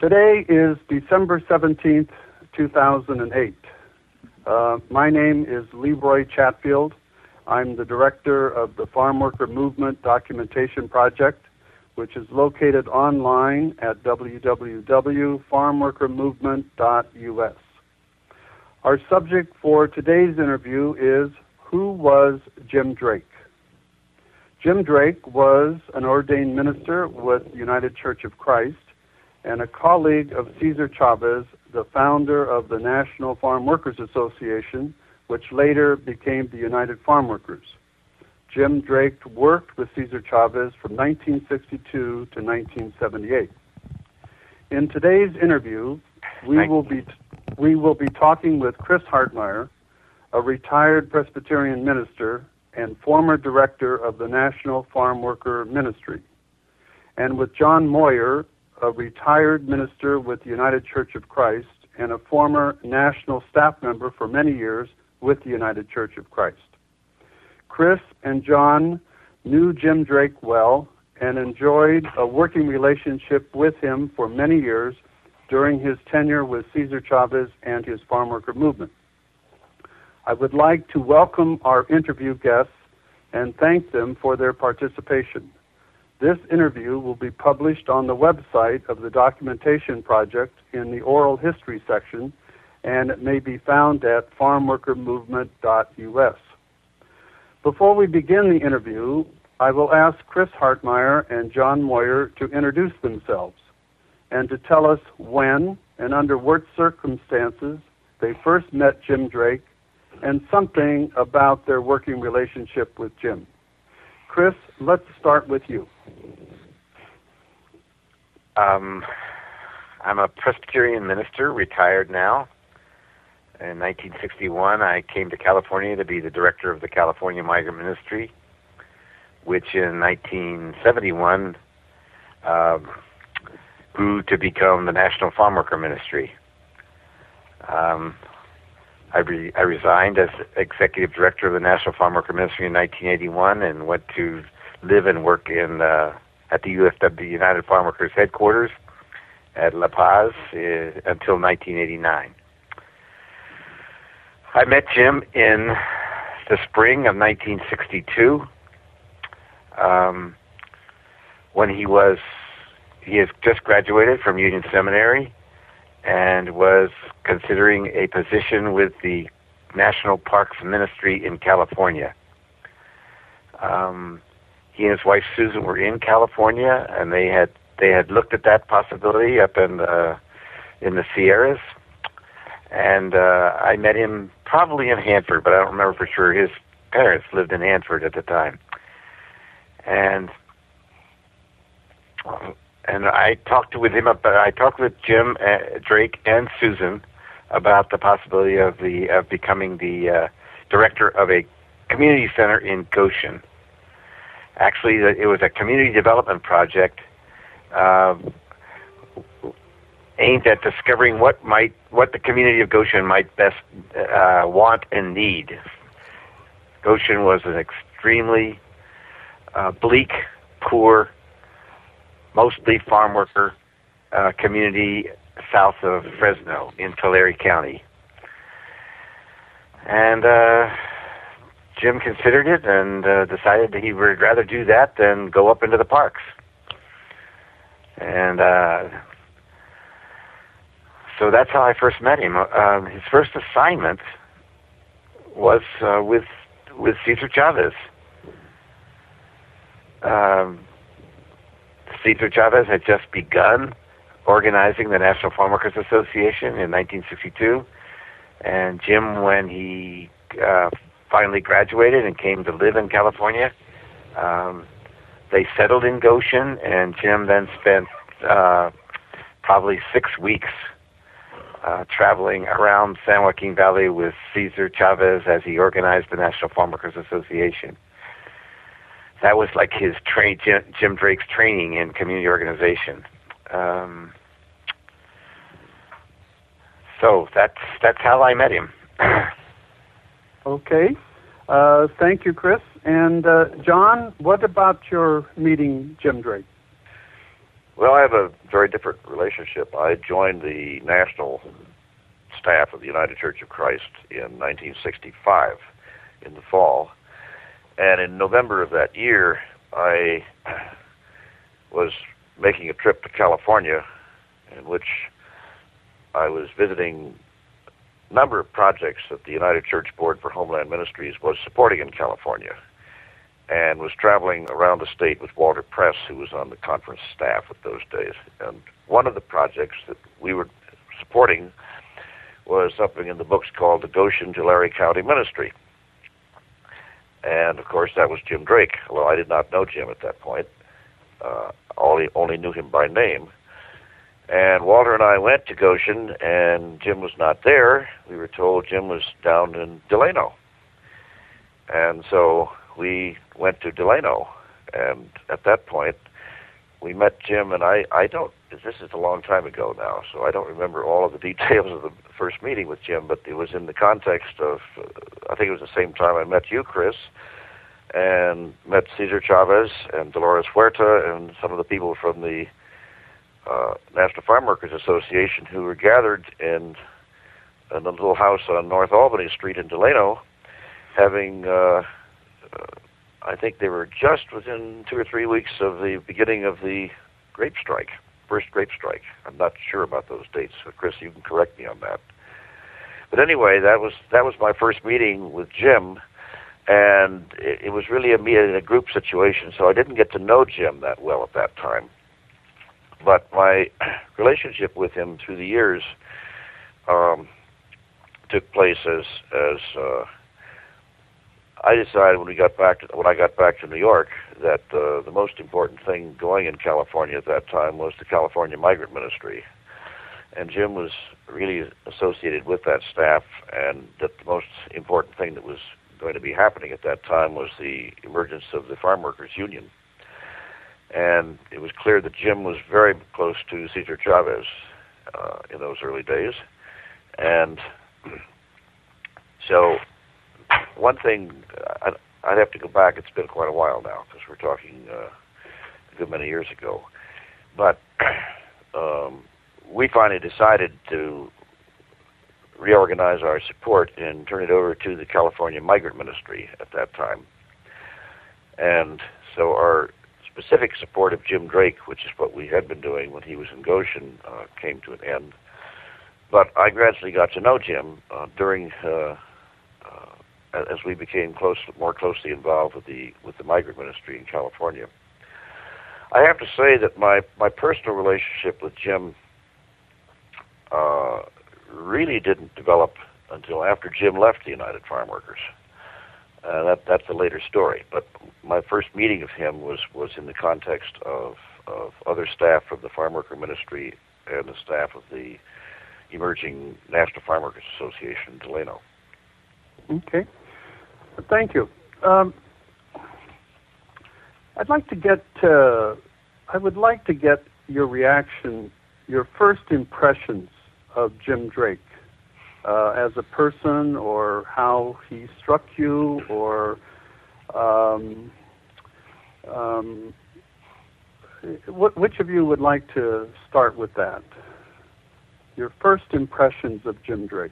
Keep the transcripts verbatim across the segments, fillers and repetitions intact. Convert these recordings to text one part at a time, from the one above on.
Today is December seventeenth, two thousand eight. Uh, my name is Leroy Chatfield. I'm the director of the Farm Worker Movement Documentation Project, which is located online at w w w dot farm worker movement dot u s. Our subject for today's interview is, who was Jim Drake? Jim Drake was an ordained minister with the United Church of Christ and a colleague of Cesar Chavez, the founder of the National Farm Workers Association, which later became the United Farm Workers. Jim Drake worked with Cesar Chavez from nineteen sixty-two to nineteen seventy-eight. In today's interview, we will be we will be talking with Chris Hartmeyer, a retired Presbyterian minister and former director of the National Farm Worker Ministry, and with John Moyer, a retired minister with the United Church of Christ and a former national staff member for many years with the United Church of Christ. Chris and John knew Jim Drake well and enjoyed a working relationship with him for many years during his tenure with Cesar Chavez and his farm worker movement. I would like to welcome our interview guests and thank them for their participation. This interview will be published on the website of the Documentation Project in the Oral History section, and it may be found at farm worker movement dot u s. Before we begin the interview, I will ask Chris Hartmeyer and John Moyer to introduce themselves and to tell us when and under what circumstances they first met Jim Drake and something about their working relationship with Jim. Chris, let's start with you. Um, I'm a Presbyterian minister, retired now. In nineteen sixty-one, I came to California to be the director of the California Migrant Ministry, which in nineteen seventy-one um, grew to become the National Farm Worker Ministry. Um, I, re- I resigned as executive director of the National Farm Worker Ministry in nineteen eighty-one and went to live and work in uh, at the U F W, United Farm Workers headquarters at La Paz uh, until nineteen eighty-nine. I met Jim in the spring of nineteen sixty-two um, when he was he has just graduated from Union Seminary and was considering a position with the National Parks Ministry in California. Um, he and his wife Susan were in California, and they had they had looked at that possibility up in the in the Sierras. And uh, I met him probably in Hanford, but I don't remember for sure. His parents lived in Hanford at the time, and and I talked with him about. I talked with Jim uh, Drake and Susan about the possibility of the of becoming the uh, director of a community center in Goshen. Actually, it was a community development project uh, aimed at discovering what might what the community of Goshen might best uh, want and need. Goshen was an extremely uh, bleak, poor, mostly farm worker uh, community south of Fresno in Tulare County. And uh, Jim considered it and uh, decided that he would rather do that than go up into the parks. And uh, so that's how I first met him. Uh, his first assignment was uh, with with Cesar Chavez. Um, Cesar Chavez had just begun organizing the National Farm Workers Association in nineteen sixty-two, and Jim, when he uh, finally graduated and came to live in California, um, they settled in Goshen, and Jim then spent uh, probably six weeks uh, traveling around San Joaquin Valley with Cesar Chavez as he organized the National Farm Workers Association. That was like his tra- Jim, Jim Drake's training in community organization. Um, so that's that's how I met him. Okay. Uh, thank you, Chris. And uh, John, what about your meeting Jim Drake? Well, I have a very different relationship. I joined the national staff of the United Church of Christ in nineteen sixty-five in the fall. And in November of that year, I was making a trip to California in which I was visiting a number of projects that the United Church Board for Homeland Ministries was supporting in California, and was traveling around the state with Walter Press, who was on the conference staff at those days. And one of the projects that we were supporting was something in the books called the Goshen-Tulare County Ministry. And, of course, that was Jim Drake, although I did not know Jim at that point. Uh, only, only knew him by name. And Walter and I went to Goshen, and Jim was not there. We were told Jim was down in Delano. And so we went to Delano, and at that point, we met Jim, and I, I don't, this is a long time ago now, so I don't remember all of the details of the first meeting with Jim, but it was in the context of, uh, I think it was the same time I met you, Chris, and met Cesar Chavez and Dolores Huerta and some of the people from the uh, National Farm Workers Association who were gathered in, in a little house on North Albany Street in Delano, having, uh, uh, I think they were just within two or three weeks of the beginning of the grape strike, first grape strike. I'm not sure about those dates, so Chris, you can correct me on that. But anyway, that was that was my first meeting with Jim, and it, it was really a meeting in a group situation, so I didn't get to know Jim that well at that time. But my relationship with him through the years um, took place as as uh, I decided when we got back to, when I got back to New York that uh, the most important thing going in California at that time was the California Migrant Ministry, and Jim was really associated with that staff, and that the most important thing that was going to be happening at that time was the emergence of the Farm Workers Union. And it was clear that Jim was very close to Cesar Chavez uh, in those early days, and so one thing, I'd, I'd have to go back, it's been quite a while now, because we're talking uh, a good many years ago, but um, we finally decided to reorganize our support and turn it over to the California Migrant Ministry at that time. And so our specific support of Jim Drake, which is what we had been doing when he was in Goshen, uh, came to an end. But I gradually got to know Jim uh, during uh, as we became close, more closely involved with the with the migrant ministry in California. I have to say that my, my personal relationship with Jim uh, really didn't develop until after Jim left the United Farm Workers. Uh, that that's a later story. But my first meeting of him was, was in the context of, of other staff from the Farm Worker Ministry and the staff of the emerging National Farm Workers Association in Delano. Okay. Thank you. Um, I'd like to get, uh, I would like to get your reaction, your first impressions of Jim Drake uh, as a person, or how he struck you, or um, um, what, which of you would like to start with that? Your first impressions of Jim Drake.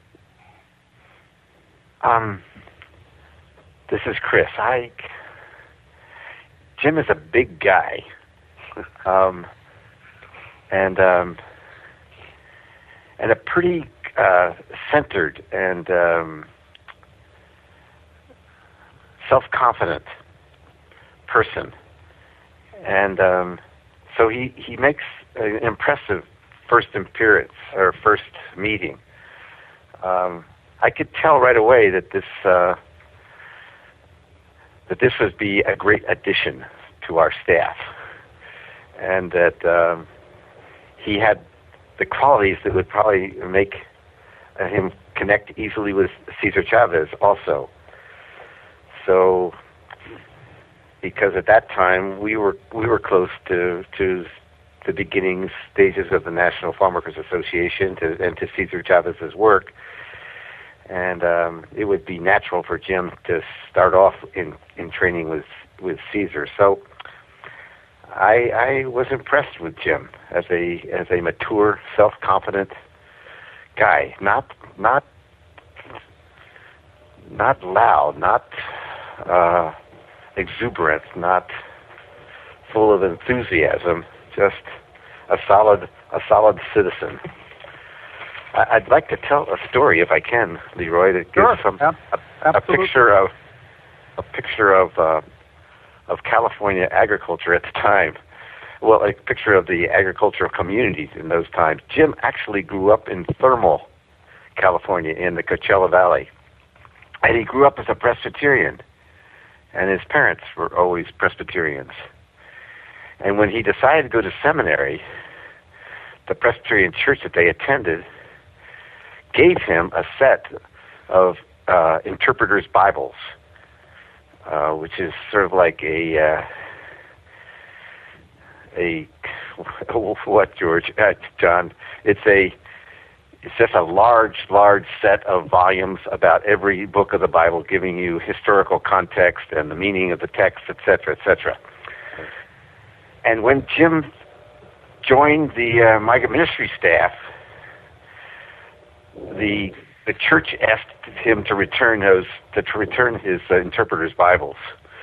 Um. This is Chris. I, Jim is a big guy, um, and um, and a pretty uh, centered and um, self-confident person, and um, so he, he makes an impressive first appearance or first meeting. Um, I could tell right away that this. Uh, that this would be a great addition to our staff, and that um, he had the qualities that would probably make uh, him connect easily with Cesar Chavez also. So, because at that time we were we were close to to the beginning stages of the National Farm Workers Association to, and to Cesar Chavez's work. And um, it would be natural for Jim to start off in, in training with, with Cesar. So I, I was impressed with Jim as a as a mature, self-confident guy. Not not not loud, not uh, exuberant, not full of enthusiasm. Just a solid a solid citizen. I, I'd like to tell a story, if I can, Leroy, that gives Sure. some Ab- a, a absolutely. picture of a picture of uh, of California agriculture at the time. Well, a picture of the agricultural communities in those times. Jim actually grew up in Thermal, California, in the Coachella Valley. And he grew up as a Presbyterian. And his parents were always Presbyterians. And when he decided to go to seminary, the Presbyterian church that they attended gave him a set of uh, interpreters' Bibles, uh, which is sort of like a... Uh, a what George uh, John it's a it's just a large large set of volumes about every book of the Bible, giving you historical context and the meaning of the text, etc., etc. And when Jim joined the uh, migrant ministry staff, the the church asked him to return those to, to return his uh, interpreters' Bibles,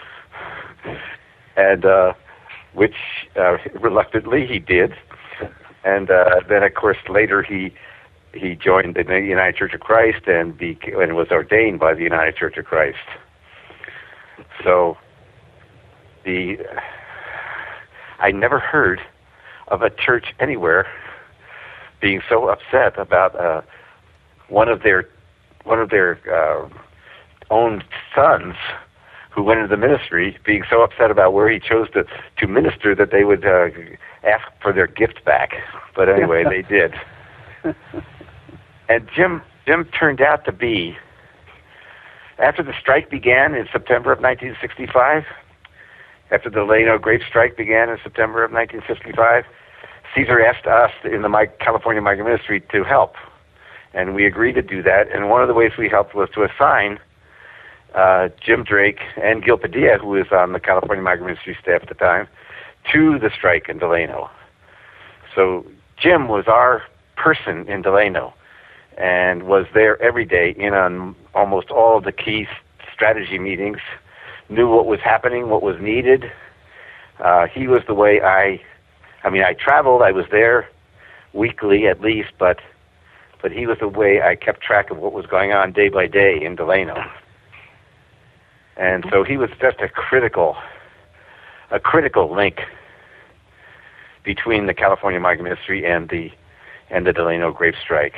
and uh which uh, reluctantly he did, and uh, then of course later he he joined the United Church of Christ and became, and was ordained by the United Church of Christ. So the I never heard of a church anywhere being so upset about uh, one of their one of their uh, own sons who went into the ministry, being so upset about where he chose to, to minister that they would uh, ask for their gift back. But anyway, they did. And Jim Jim turned out to be, after the strike began in September of nineteen sixty-five, after the Delano grape strike began in September of nineteen sixty-five, Caesar asked us in the California Migrant Ministry to help. And we agreed to do that. And one of the ways we helped was to assign Uh, Jim Drake and Gil Padilla, who was on the California Migrant Ministry staff at the time, to the strike in Delano. So Jim was our person in Delano and was there every day in on almost all of the key strategy meetings, knew what was happening, what was needed. Uh, he was the way I, I mean, I traveled, I was there weekly at least, but but he was the way I kept track of what was going on day by day in Delano. And so he was just a critical, a critical link between the California Migrant Ministry and the and the Delano grape strike.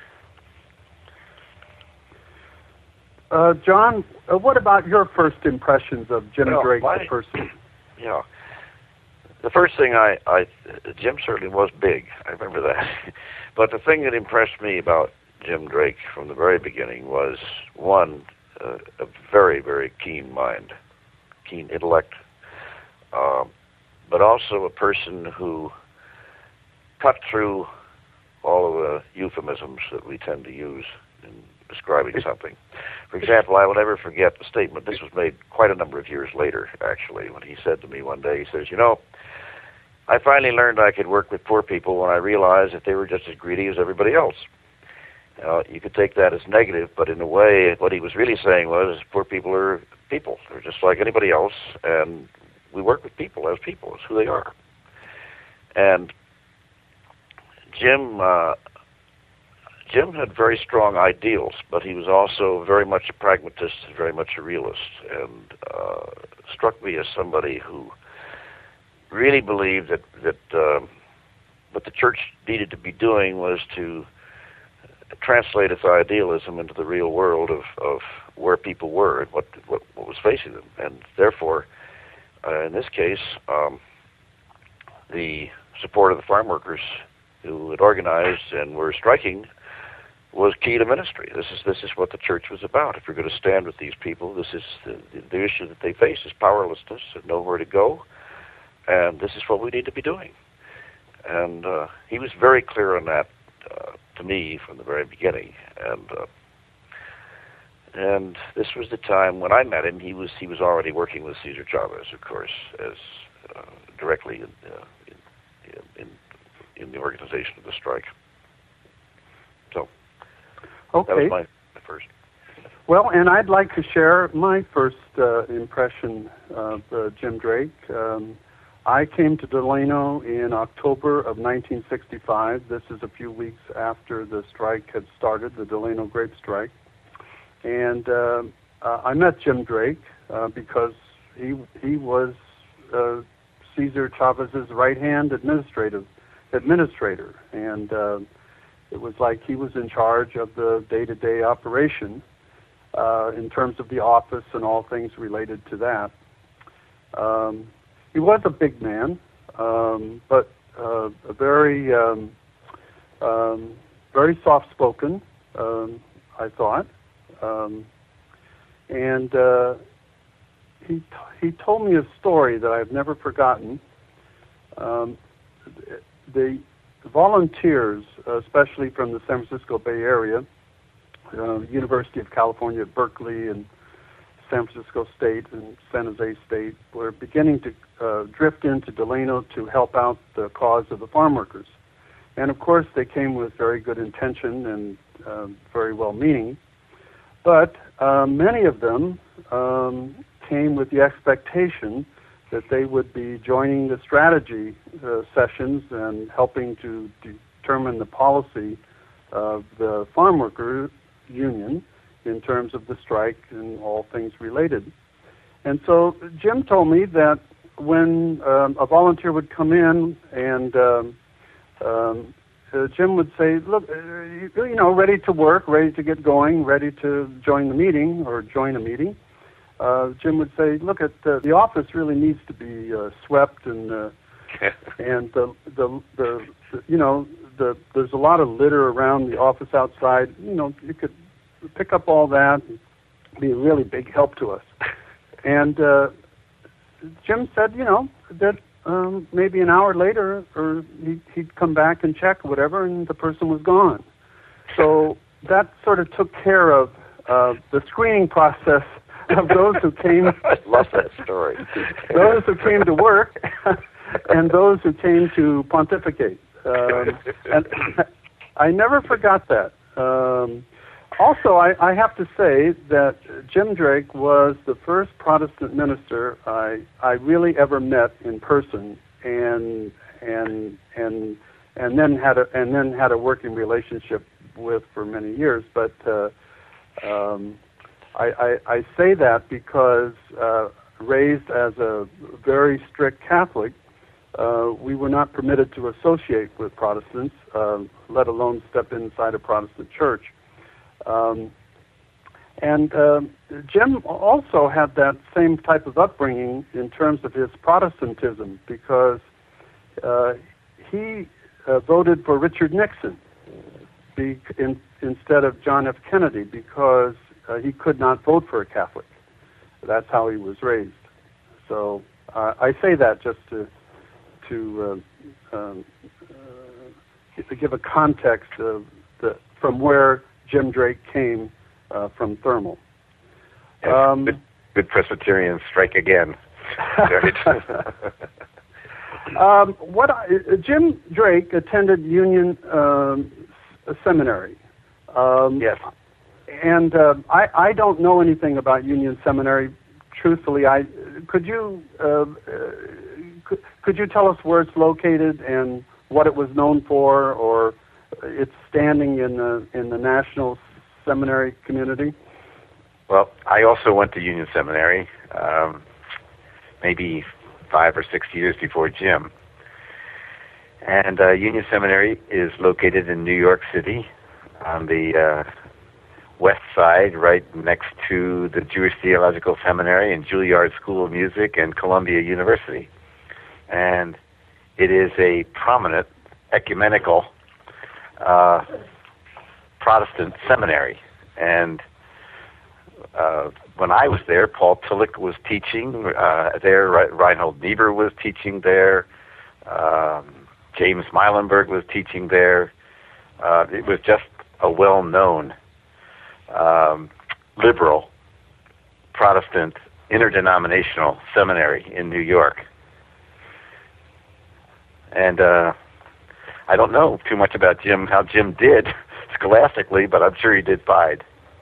Uh, John, uh, what about your first impressions of Jim well, Drake, my, the person? Yeah, the first thing I, I, Jim certainly was big. I remember that. But the thing that impressed me about Jim Drake from the very beginning was, one, Uh, a very, very keen mind, keen intellect, um, but also a person who cut through all of the euphemisms that we tend to use in describing something. For example, I will never forget the statement. This was made quite a number of years later, actually, when he said to me one day, he says, you know, I finally learned I could work with poor people when I realized that they were just as greedy as everybody else. Uh, you could take that as negative, but in a way, what he was really saying was poor people are people. They're just like anybody else, and we work with people as people. It's who they are. And Jim, uh, Jim had very strong ideals, but he was also very much a pragmatist and very much a realist, and uh, struck me as somebody who really believed that, that uh, what the church needed to be doing was to translate its idealism into the real world of, of where people were and what, what what was facing them. And therefore, uh, in this case, um, the support of the farm workers who had organized and were striking was key to ministry. This is this is what the church was about. If you're going to stand with these people, this is the, the, the issue that they face is powerlessness and nowhere to go. And this is what we need to be doing. And uh, he was very clear on that uh, to me from the very beginning. And uh, and this was the time when I met him. He was he was already working with Cesar Chavez, of course, as uh, directly in, uh, in, in in the organization of the strike. So okay. that was my, my first. Well, and I'd like to share my first uh, impression of uh, Jim Drake. Um, I came to Delano in October of nineteen sixty-five. This is a few weeks after the strike had started, the Delano grape strike. And uh, uh, I met Jim Drake uh, because he he was uh, Cesar Chavez's right-hand administrative administrator, and uh, it was like he was in charge of the day-to-day operation uh, in terms of the office and all things related to that. Um, he was a big man, um, but uh, a very um, um, very soft-spoken, um, I thought. Um, and uh, he t- he told me a story that I've never forgotten. Um, the volunteers, especially from the San Francisco Bay Area, uh, University of California at Berkeley and San Francisco State and San Jose State, were beginning to uh, drift into Delano to help out the cause of the farm workers. And of course, they came with very good intention and uh, very well-meaning. But uh, many of them um, came with the expectation that they would be joining the strategy uh, sessions and helping to determine the policy of the farm worker union in terms of the strike and all things related. And so Jim told me that when um, a volunteer would come in and um, um, Uh, Jim would say, look, uh, you, you know, ready to work, ready to get going, ready to join the meeting or join a meeting. Uh, Jim would say, look, at uh, the office really needs to be uh, swept and uh, and the, the the the you know the there's a lot of litter around the office outside. You know, you could pick up all that and be a really big help to us. And uh, Jim said, you know, that. Um, maybe an hour later, or he'd, he'd come back and check whatever, and the person was gone. So that sort of took care of uh, the screening process of those who came. I love that story. Those who came to work, and those who came to pontificate. Um, and I never forgot that. Um, Also, I, I have to say that Jim Drake was the first Protestant minister I I really ever met in person, and and and and then had a and then had a working relationship with for many years. But uh, um, I, I I say that because uh, raised as a very strict Catholic, uh, we were not permitted to associate with Protestants, uh, let alone step inside a Protestant church. Um, and uh, Jim also had that same type of upbringing in terms of his Protestantism, because uh, he uh, voted for Richard Nixon be, in, instead of John F. Kennedy, because uh, he could not vote for a Catholic. That's how he was raised. So uh, I say that just to to uh, um, uh, to give a context of the from where Jim Drake came uh, from Thermal. Um, good, good Presbyterian strike again. um, what I, Jim Drake attended Union um, Seminary. Um, yes. And uh, I, I don't know anything about Union Seminary. Truthfully, I could you uh, uh, could, could you tell us where it's located and what it was known for, or its standing in the in the national seminary community? Well, I also went to Union Seminary, um, maybe five or six years before Jim. And uh, Union Seminary is located in New York City, on the uh, west side, right next to the Jewish Theological Seminary and Juilliard School of Music and Columbia University. And it is a prominent ecumenical Uh, Protestant seminary. And uh, when I was there, Paul Tillich was teaching uh, there, Reinhold Niebuhr was teaching there, um, James Meilenberg was teaching there. Uh, it was just a well-known um, liberal Protestant interdenominational seminary in New York. And uh, I don't know too much about Jim, how Jim did scholastically, but I'm sure he did fine.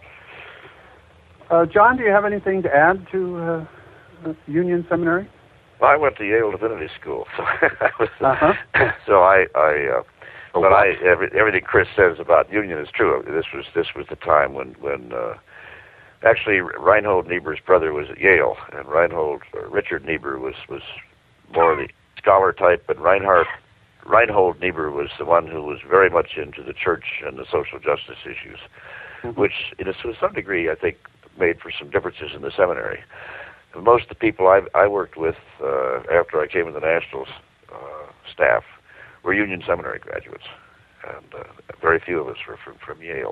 Uh, John, do you have anything to add to uh, Union Seminary? Well, I went to Yale Divinity School, so I was, uh-huh. so I, I uh, Oh, but what? I every, everything Chris says about Union is true. This was this was the time when when uh, actually Reinhold Niebuhr's brother was at Yale, and Reinhold uh, Richard Niebuhr was was more of the scholar type, but Reinhard Reinhold Niebuhr was the one who was very much into the church and the social justice issues, mm-hmm. which, in a, to some degree, I think, made for some differences in the seminary. Most of the people I, I worked with uh, after I came in the Nationals uh, staff were Union Seminary graduates, and uh, very few of us were from, from Yale.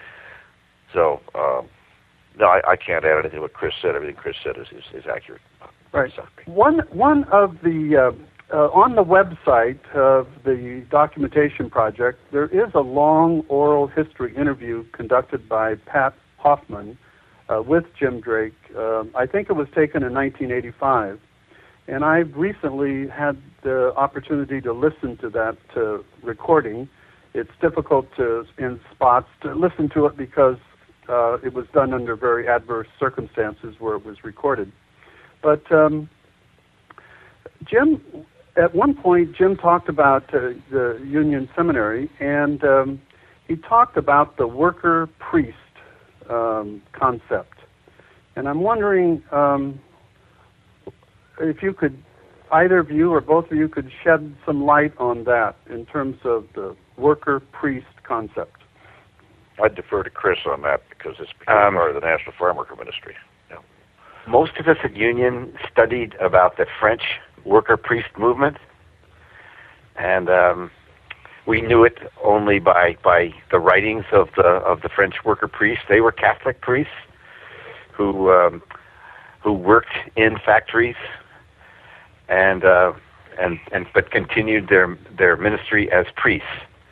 So, um, no, I, I can't add anything to what Chris said. Everything Chris said is, is, is accurate. Right. One one of the uh, uh, on the website of the documentation project, there is a long oral history interview conducted by Pat Hoffman uh, with Jim Drake. Um, I think it was taken in nineteen eighty-five, and I've recently had the opportunity to listen to that uh, recording. It's difficult to, in spots, to listen to it because uh, it was done under very adverse circumstances where it was recorded. But um, Jim, at one point, Jim talked about uh, the Union Seminary, and um, he talked about the worker-priest um, concept. And I'm wondering um, if you could, either of you or both of you could shed some light on that in terms of the worker-priest concept. I'd defer to Chris on that because it's become um, part of the National Farm Worker Ministry. Yeah. Most of us at Union studied about the French worker-priest movement, and um, we knew it only by, by the writings of the of the French worker priests. They were Catholic priests who um, who worked in factories and uh, and and but continued their their ministry as priests.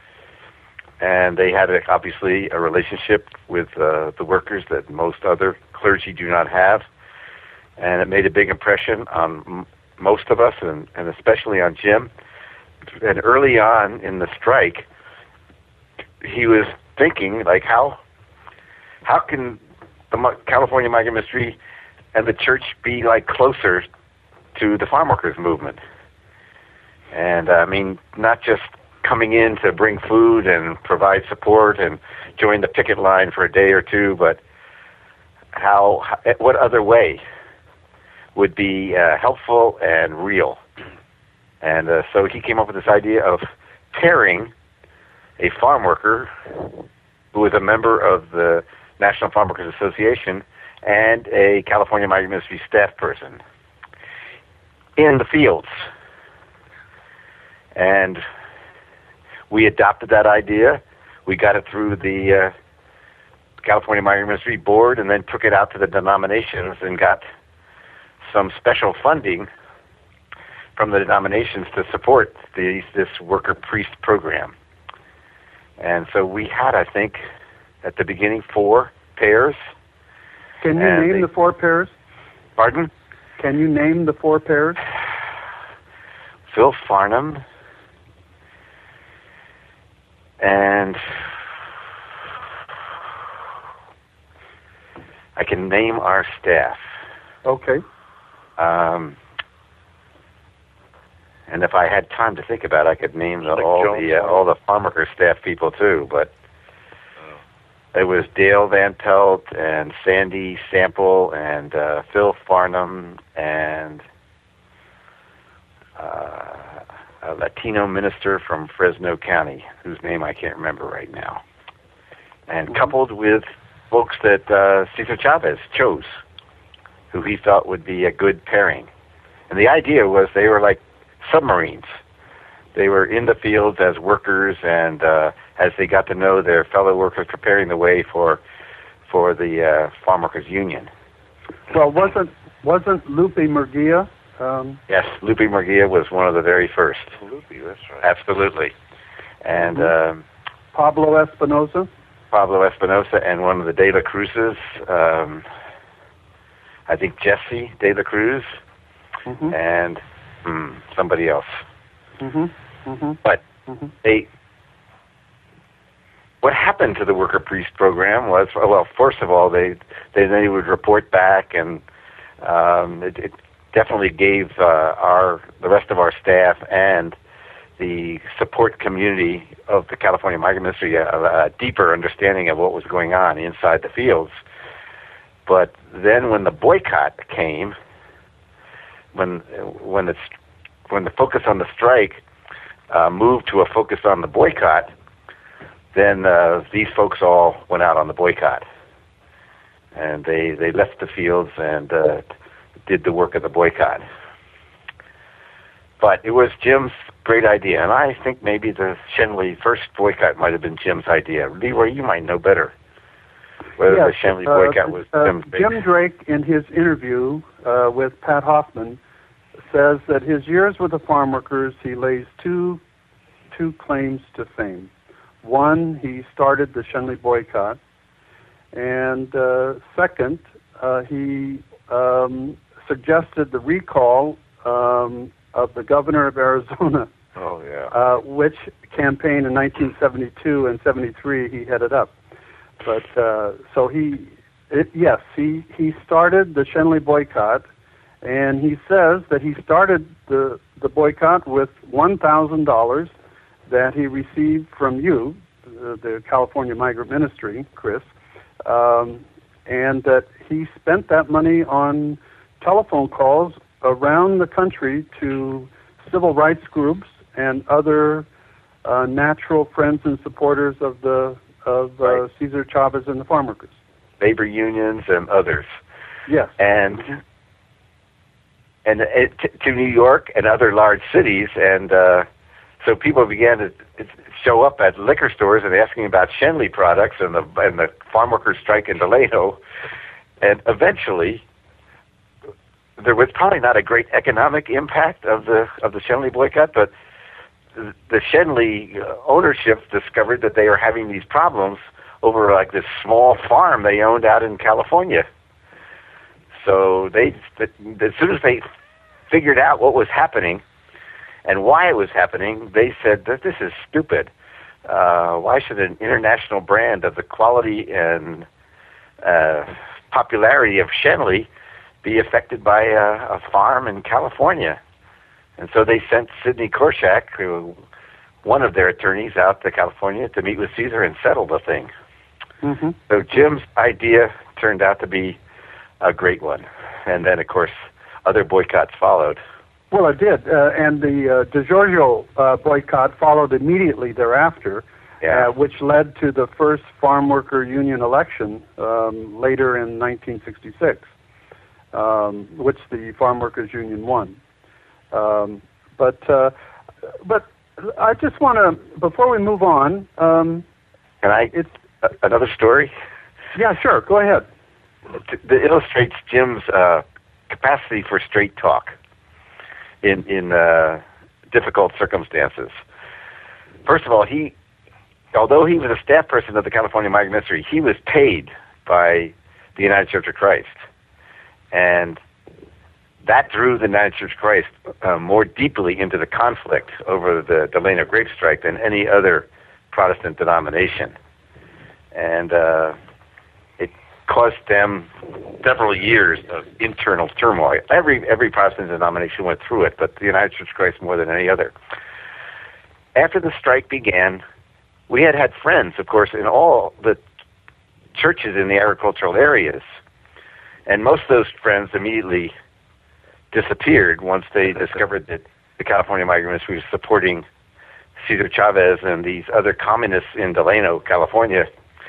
And they had a, obviously a relationship with uh, the workers that most other clergy do not have. And it made a big impression on m- most of us, and, and especially on Jim. And early on in the strike, he was thinking, like, how how can the California Migrant Ministry and the church be, like, closer to the farm workers movement? And, I mean, not just coming in to bring food and provide support and join the picket line for a day or two, but how, what other way would be uh, helpful and real? And uh, so he came up with this idea of pairing a farm worker who was a member of the National Farm Workers Association and a California Migrant Ministry staff person in the fields. And we adopted that idea. We got it through the uh, California Migrant Ministry board and then took it out to the denominations and got some special funding from the denominations to support the, this worker-priest program. And so we had, I think, at the beginning, four pairs. Can you name they, the four pairs? Pardon? Can you name the four pairs? Phil Farnham, and I can name our staff. Okay. Um, and if I had time to think about it, I could name the, all Jones, the uh, all the farm worker staff people too. But oh. It was Dale Van Pelt and Sandy Sample and uh, Phil Farnham and uh, a Latino minister from Fresno County, whose name I can't remember right now, and mm-hmm. coupled with folks that uh, Cesar Chavez chose, who he thought would be a good pairing. And the idea was they were like submarines. They were in the fields as workers, and uh, as they got to know their fellow workers, preparing the way for for the uh, Farm Workers Union. Well, wasn't wasn't Lupe Murguia? Um, yes, Lupe Murguia was one of the very first. Lupe, that's right. Absolutely. And mm-hmm. um, Pablo Espinosa? Pablo Espinosa and one of the De La Cruzes, um, I think Jesse De La Cruz, mm-hmm. and hmm, somebody else. Mm-hmm. Mm-hmm. But mm-hmm. they, what happened to the worker priest program was, well, first of all, they they they would report back, and um, it, it definitely gave uh, our the rest of our staff and the support community of the California Migrant Ministry a, a deeper understanding of what was going on inside the fields. But then when the boycott came, when when it's when the focus on the strike uh, moved to a focus on the boycott, then uh, these folks all went out on the boycott, and they they left the fields and uh, did the work of the boycott. But it was Jim's great idea, and I think maybe the Schenley first boycott might have been Jim's idea. Leroy, you might know better whether yes, the Schenley uh, boycott was uh, Jim's big. Jim Drake, in his interview uh, with Pat Hoffman, says that his years with the farm workers, he lays two two claims to fame. One, he started the Schenley boycott, and uh, second, uh, he um, suggested the recall um, of the governor of Arizona, Oh, yeah. uh, which campaign in nineteen seventy-two and seventy-three he headed up. But uh, so he, it, yes, he, he started the Schenley boycott, and he says that he started the, the boycott with one thousand dollars that he received from you, the, the California Migrant Ministry, Chris, um, and that he spent that money on telephone calls around the country to civil rights groups and other uh, natural friends and supporters of the of uh, Right. Cesar Chavez and the farm workers. labor unions and others. Yes. And and it, t- to New York and other large cities, and uh, so people began to show up at liquor stores and asking about Schenley products and the and the farm workers' strike in Delano, and eventually there was probably not a great economic impact of the of the Schenley boycott, but the Schenley ownership discovered that they were having these problems over like this small farm they owned out in California. So they, as soon as they figured out what was happening and why it was happening, they said that this is stupid. Uh, why should an international brand of the quality and uh, popularity of Schenley be affected by a, a farm in California? And so they sent Sidney Korshak, who, one of their attorneys, out to California to meet with Cesar and settle the thing. Mm-hmm. So Jim's idea turned out to be a great one. And then, of course, other boycotts followed. Well, it did. Uh, and the uh, DeGiorgio uh, boycott followed immediately thereafter, Yeah. uh, which led to the first farm worker union election um, later in nineteen sixty-six, um, which the farm workers union won. Um, but uh, but I just want to, before we move on, um, Can I, it's uh, another story? yeah, sure, go ahead. That illustrates Jim's uh, capacity for straight talk in in uh, difficult circumstances. First of all, he, although he was a staff person of the California Migrant Ministry, he was paid by the United Church of Christ, and that drew the United Church of Christ uh, more deeply into the conflict over the Delano grape strike than any other Protestant denomination. And uh, it cost them several years of internal turmoil. Every every Protestant denomination went through it, but the United Church of Christ more than any other. After the strike began, we had had friends, of course, in all the churches in the agricultural areas. And most of those friends immediately disappeared once they discovered that the California Migrant Ministry was supporting Cesar Chavez and these other communists in Delano, California.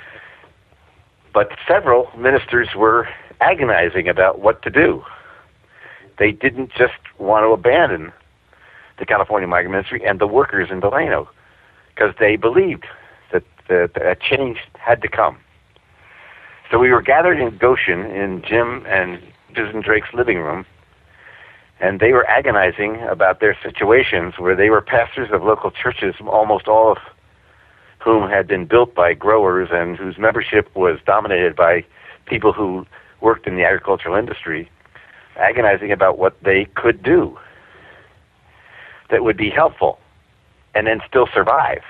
But several ministers were agonizing about what to do. They didn't just want to abandon the California Migrant Ministry and the workers in Delano because they believed that, that a change had to come. So we were gathered in Goshen in Jim and Susan Drake's living room, and they were agonizing about their situations where they were pastors of local churches, almost all of whom had been built by growers and whose membership was dominated by people who worked in the agricultural industry, agonizing about what they could do that would be helpful and then still survive.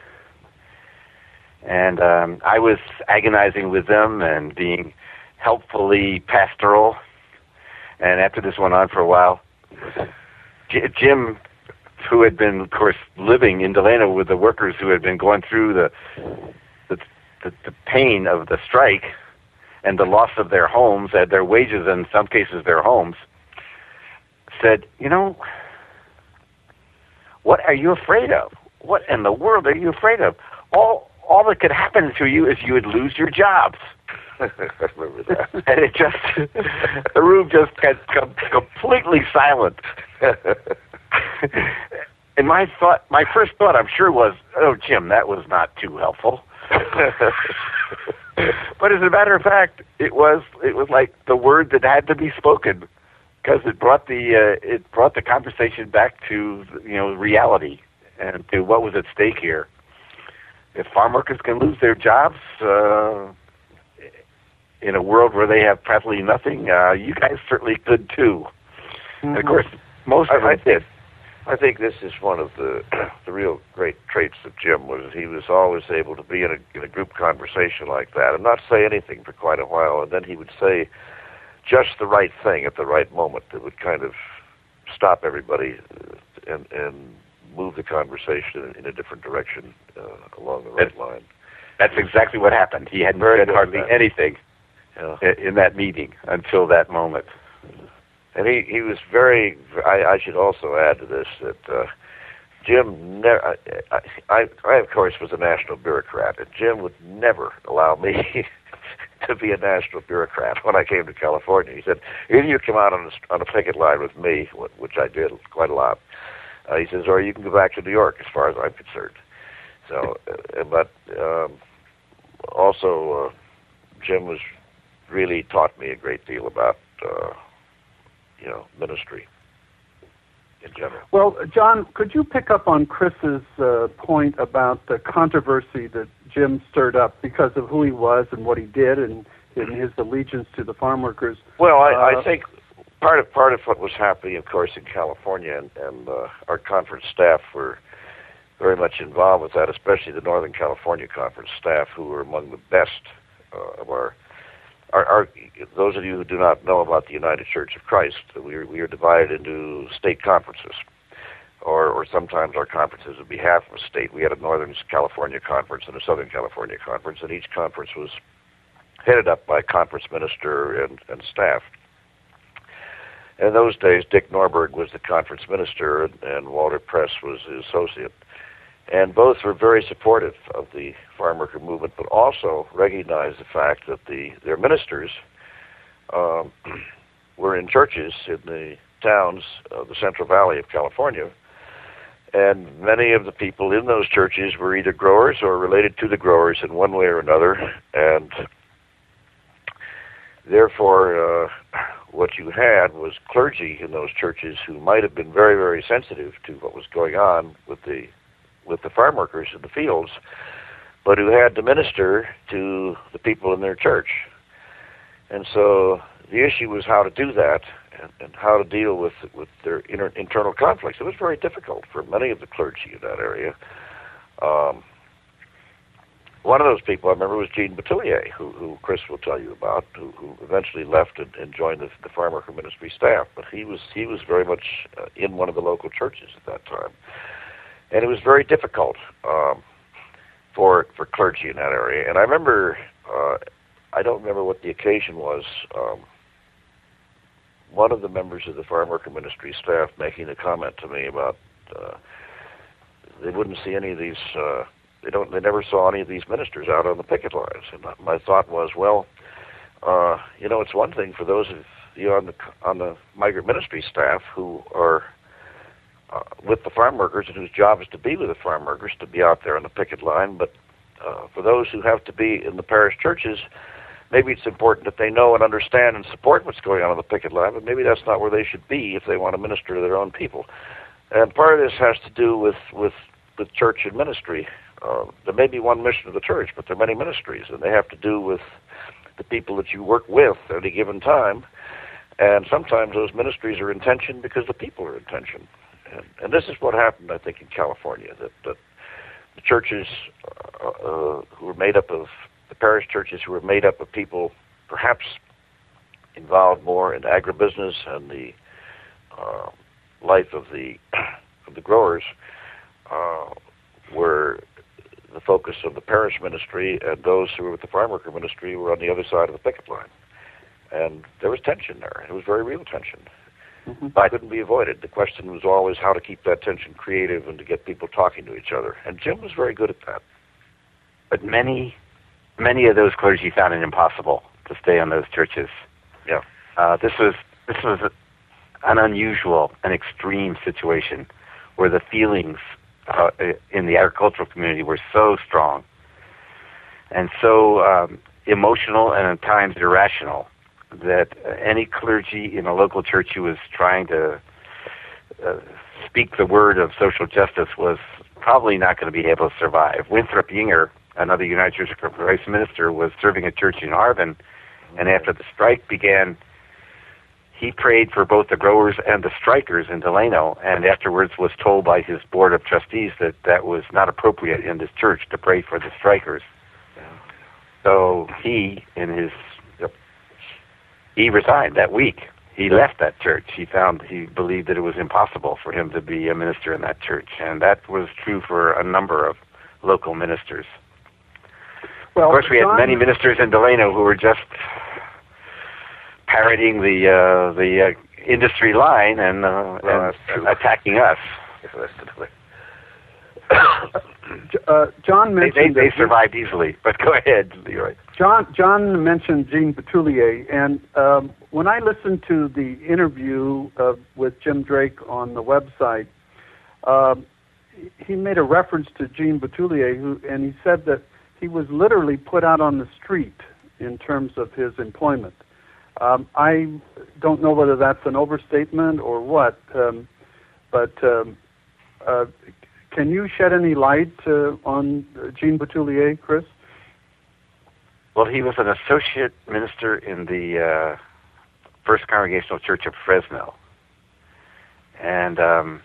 And um, I was agonizing with them and being helpfully pastoral. And after this went on for a while, J- Jim, who had been, of course, living in Delano with the workers who had been going through the the, the, the pain of the strike and the loss of their homes, and their wages, and in some cases their homes, said, you know, what are you afraid of? What in the world are you afraid of? All all that could happen to you is you would lose your jobs. I remember that. And it just, the room just got com- completely silent. And my thought, my first thought, I'm sure, was, oh, Jim, that was not too helpful. But as a matter of fact, it was it was like the word that had to be spoken, because it brought the uh, it brought the conversation back to, you know, reality and to what was at stake here. If farm workers can lose their jobs uh, in a world where they have practically nothing, uh, you guys certainly could too. Mm-hmm. And of course, most of I, them I think, I think this is one of the the real great traits of Jim, was he was always able to be in a, in a group conversation like that and not say anything for quite a while, and then he would say just the right thing at the right moment that would kind of stop everybody and and move the conversation in a different direction uh, along the right that's, line. That's exactly what happened. He hadn't Very said hardly that. anything yeah. in that meeting until that moment. And he, he was very, I, I should also add to this that uh, Jim, never, I, I, I, of course, was a national bureaucrat, and Jim would never allow me to be a national bureaucrat when I came to California. He said, either you come out on a, on a picket line with me, which I did quite a lot, uh, he says, or you can go back to New York, as far as I'm concerned. So, uh, but um, also, uh, Jim was really taught me a great deal about uh, you know, ministry in general. Well, John, could you pick up on Chris's uh, point about the controversy that Jim stirred up because of who he was and what he did and, and his allegiance to the farm workers? Well, I, uh, I think part of part of what was happening, of course, in California, and, and uh, our conference staff were very much involved with that, especially the Northern California conference staff, who were among the best uh, of our Our, our, those of you who do not know about the United Church of Christ, we are, we are divided into state conferences, or, or sometimes our conferences would be half of a state. We had a Northern California conference and a Southern California conference, and each conference was headed up by a conference minister and, and staff. And in those days, Dick Norberg was the conference minister, and, and Walter Press was his associate. And both were very supportive of the farm worker movement, but also recognized the fact that the their ministers um, were in churches in the towns of the Central Valley of California, and many of the people in those churches were either growers or related to the growers in one way or another, and therefore uh, what you had was clergy in those churches who might have been very, very sensitive to what was going on with the with the farm workers in the fields, but who had to minister to the people in their church. And so the issue was how to do that and, and how to deal with with their inter, internal conflicts. It was very difficult for many of the clergy in that area. Um, one of those people I remember was Gene Batouillier, who, who Chris will tell you about, who, who eventually left and, and joined the, the farm worker ministry staff. But he was he was very much uh, in one of the local churches at that time. And it was very difficult um, for for clergy in that area. And I remember, uh, I don't remember what the occasion was, um, one of the members of the farm worker ministry staff making a comment to me about uh, they wouldn't see any of these, uh, they don't, they never saw any of these ministers out on the picket lines. And my thought was, well, uh, you know, it's one thing for those of you on the on the migrant ministry staff who are Uh, with the farm workers and whose job is to be with the farm workers, to be out there on the picket line. But uh, for those who have to be in the parish churches, maybe it's important that they know and understand and support what's going on on the picket line, but maybe that's not where they should be if they want to minister to their own people. And part of this has to do with, with, with church and ministry. Uh, there may be one mission of the church, but there are many ministries, and they have to do with the people that you work with at any given time. And sometimes those ministries are in tension because the people are in tension. And, and this is what happened, I think, in California, that, that the churches uh, uh, who were made up of, the parish churches who were made up of people perhaps involved more in agribusiness and the uh, life of the of the growers uh, were the focus of the parish ministry, and those who were with the farm worker ministry were on the other side of the picket line. And there was tension there. It was very real tension. Mm-hmm. But it couldn't be avoided. The question was always how to keep that tension creative and to get people talking to each other. And Jim was very good at that. But many, many of those clergy found it impossible to stay on those churches. Yeah. Uh, this was this was a, an unusual and extreme situation where the feelings uh, in the agricultural community were so strong and so um, emotional and at times irrational that any clergy in a local church who was trying to uh, speak the word of social justice was probably not going to be able to survive. Winthrop Yinger, another United Church of Christ minister, was serving a church in Arvin, and after the strike began, he prayed for both the growers and the strikers in Delano, and afterwards was told by his board of trustees that that was not appropriate in this church to pray for the strikers. So he, in his, he resigned that week. He left that church. He found, he believed that it was impossible for him to be a minister in that church, and that was true for a number of local ministers. Well, of course, we John, had many ministers in Delano who were just parroting the uh, the uh, industry line and, uh, well, and attacking us. uh, John mentioned they, they, they survived easily, but go ahead, Leroy. John John mentioned Jean Boutillier, and um, when I listened to the interview uh, with Jim Drake on the website, uh, he made a reference to Jean Boutillier, who, and he said that he was literally put out on the street in terms of his employment. Um, I don't know whether that's an overstatement or what, um, but um, uh, can you shed any light uh, on Jean Boutillier, Chris? Well, he was an associate minister in the uh, First Congregational Church of Fresno, and um,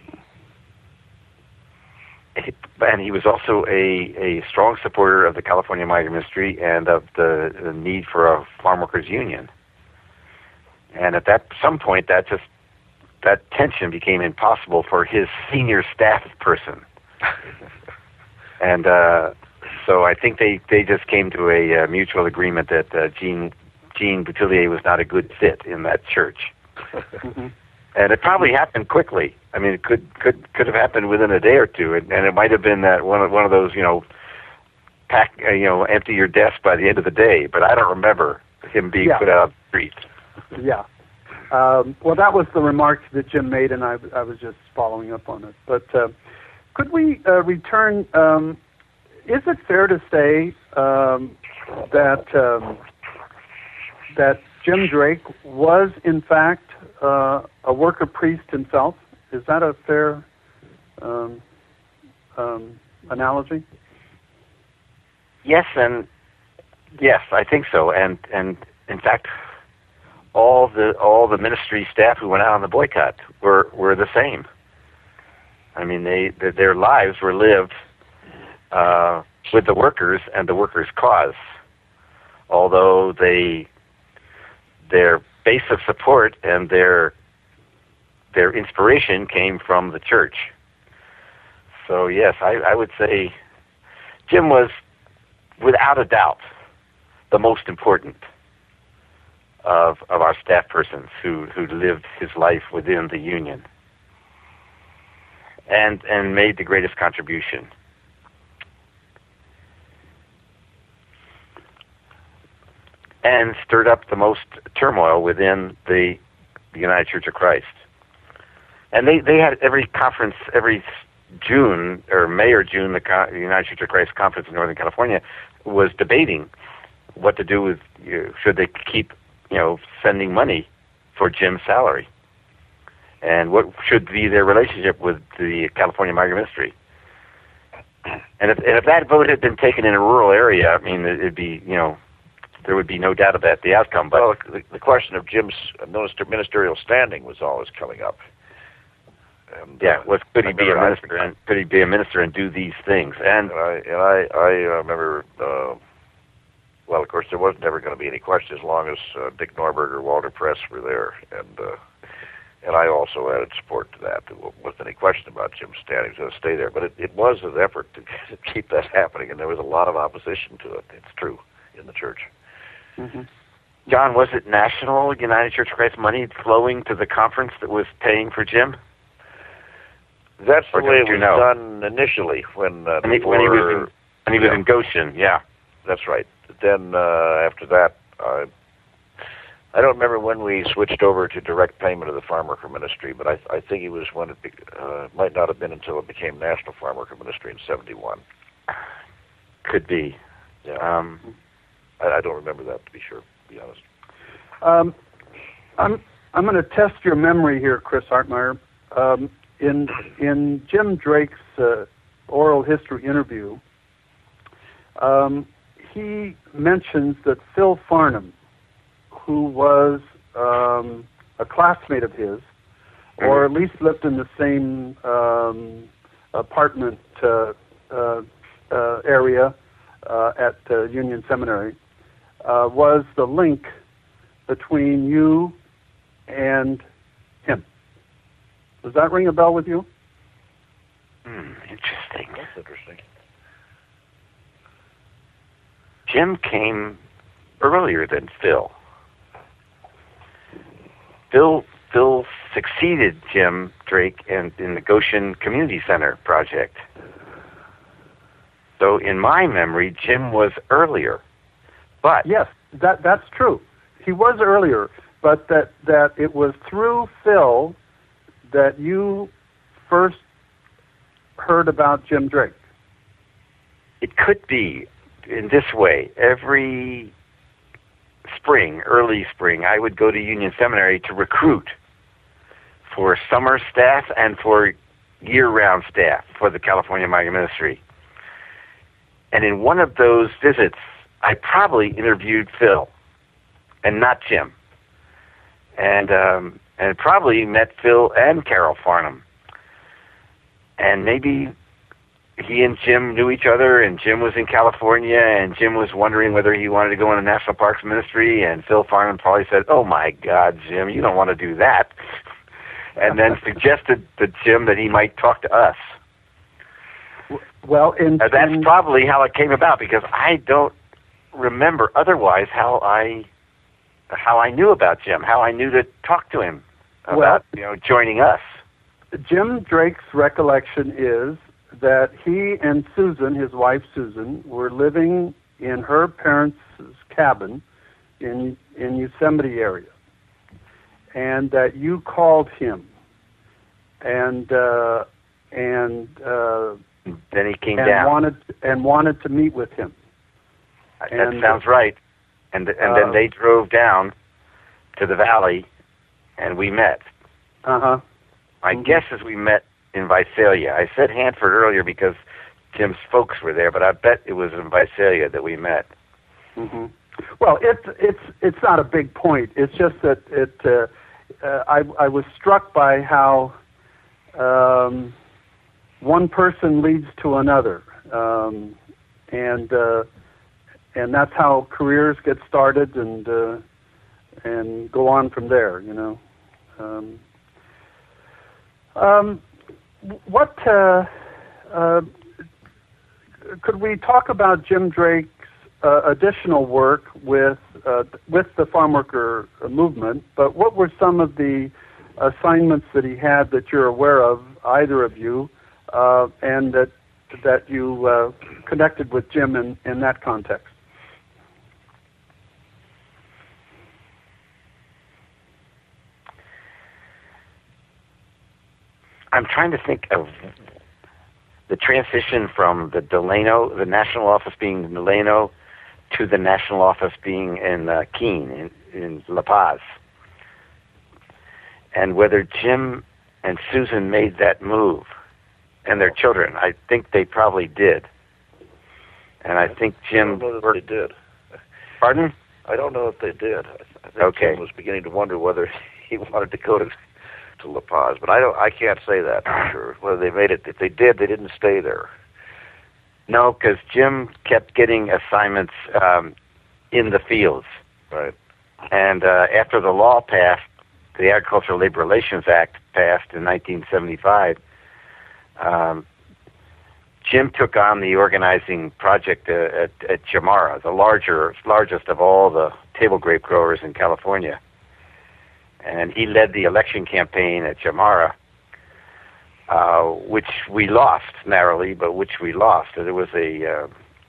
he, and he was also a, a strong supporter of the California Migrant Ministry and of the, the need for a farm workers union. And at that some point, that just that tension became impossible for his senior staff person. and uh, so I think they, they just came to a uh, mutual agreement that uh, Jean Jean Boutillier was not a good fit in that church. mm-hmm. And it probably happened quickly. I mean, it could could could have happened within a day or two, and, and it might have been that one of one of those, you know, pack, uh, you know, empty your desk by the end of the day. But I don't remember him being yeah. put out on the street. Yeah. Um, well, that was the remarks that Jim made, and I, I was just following up on it. But uh, could we uh, return? Um, is it fair to say um, that um, that Jim Drake was, in fact, uh, a worker priest himself? Is that a fair um, um, analogy? Yes, and yes, I think so. And and in fact, all the all the ministry staff who went out on the boycott were were the same. I mean, they their lives were lived uh, with the workers and the workers' cause. Although they their base of support and their their inspiration came from the church. So yes, I, I would say Jim was, without a doubt, the most important of of our staff persons who, who lived his life within the union and and made the greatest contribution. And stirred up the most turmoil within the, the United Church of Christ. And they, they had every conference, every June, or May or June, the, Co- the United Church of Christ conference in Northern California was debating what to do with, you know, should they keep, you know, sending money for Jim's salary, and what should be their relationship with the California Migrant Ministry. And if, and if that vote had been taken in a rural area, I mean, it'd be, you know, there would be no doubt about the outcome. But well, the, the question of Jim's ministerial standing was always coming up. And, yeah, uh, was could he I be a remember minister and could he be a minister and do these things? And And I and I I uh, remember. Uh, well, of course, there wasn't ever going to be any question as long as uh, Dick Norberg or Walter Press were there, and uh, and I also added support to that. There wasn't any question about Jim standing to stay there, but it, it was an effort to, to keep that happening, and there was a lot of opposition to it. It's true in the church. Mm-hmm. John, was it national United Church of Christ money flowing to the conference that was paying for Jim? That's the Or way it don't you was know? done initially when uh, When he, before, when he was in, when he was yeah. in Goshen, yeah. That's right. Then uh, after that, I I don't remember when we switched over to direct payment of the Farm Worker Ministry, but I I think it was when it be, uh, might not have been until it became National Farm Worker Ministry in seventy-one. Could be. Yeah, Um, I, I don't remember that to be sure. To be honest. Um, I'm I'm going to test your memory here, Chris Hartmeyer. Um, in in Jim Drake's uh, oral history interview, um, he mentions that Phil Farnham, who was um, a classmate of his, or at least lived in the same um, apartment uh, uh, uh, area uh, at uh, Union Seminary, uh, was the link between you and him. Does that ring a bell with you? hmm, interesting. That's interesting. Jim came earlier than Phil. Phil Phil succeeded Jim Drake in, in the Goshen Community Center project. So in my memory, Jim was earlier. But Yes, that that's true. He was earlier, but that, that it was through Phil that you first heard about Jim Drake. it could be in this way. Every spring, early spring, I would go to Union Seminary to recruit for summer staff and for year-round staff for the California Migrant Ministry. And in one of those visits, I probably interviewed Phil and not Jim. And um, and probably met Phil and Carol Farnham. And maybe he and Jim knew each other, and Jim was in California, and Jim was wondering whether he wanted to go in the National Parks Ministry, and Phil Farnham probably said, "Oh my God, Jim, you don't want to do that," and then suggested to Jim that he might talk to us. Well, in, Uh, that's in probably how it came about, because I don't remember otherwise how I how I knew about Jim, how I knew to talk to him about Well- you know joining us. Jim Drake's recollection is that he and Susan, his wife Susan, were living in her parents' cabin in in Yosemite area, and that you called him, and uh, and uh, Then he came and down. wanted and wanted to meet with him. that and- sounds right. And th- and Uh, then they drove down to the valley, and we met. Uh huh. My Mhm. guess is we met in Visalia. I said Hanford earlier because Jim's folks were there, but I bet it was in Visalia that we met. hmm Well, it's it's it's not a big point. It's just that it. Uh, uh, I I was struck by how um, one person leads to another, um, and uh, and that's how careers get started and uh, and go on from there. You know. Um, um, what uh, uh, could we talk about Jim Drake's uh, additional work with uh, with the farm worker movement? But what were some of the assignments that he had that you're aware of, either of you, uh, and that that you uh, connected with Jim in, in that context? I'm trying to think of the transition from the Delano, the national office being in Delano, to the national office being in uh, Keene, in, in La Paz, and whether Jim and Susan made that move, and their children. I think they probably did. And I think I Jim... don't know that worked- they did. Pardon? I don't know if they did. I, I think Okay. Jim was beginning to wonder whether he wanted to go to to La Paz, but I don't. I can't say that for sure. Whether they made it, if they did, they didn't stay there. No, because Jim kept getting assignments um, in the fields. Right. And uh, after the law passed, the Agricultural Labor Relations Act passed in nineteen seventy-five, um, Jim took on the organizing project uh, at, at Jamara, the larger, largest of all the table grape growers in California. And he led the election campaign at Jamara, uh, which we lost narrowly, but which we lost. It was a uh,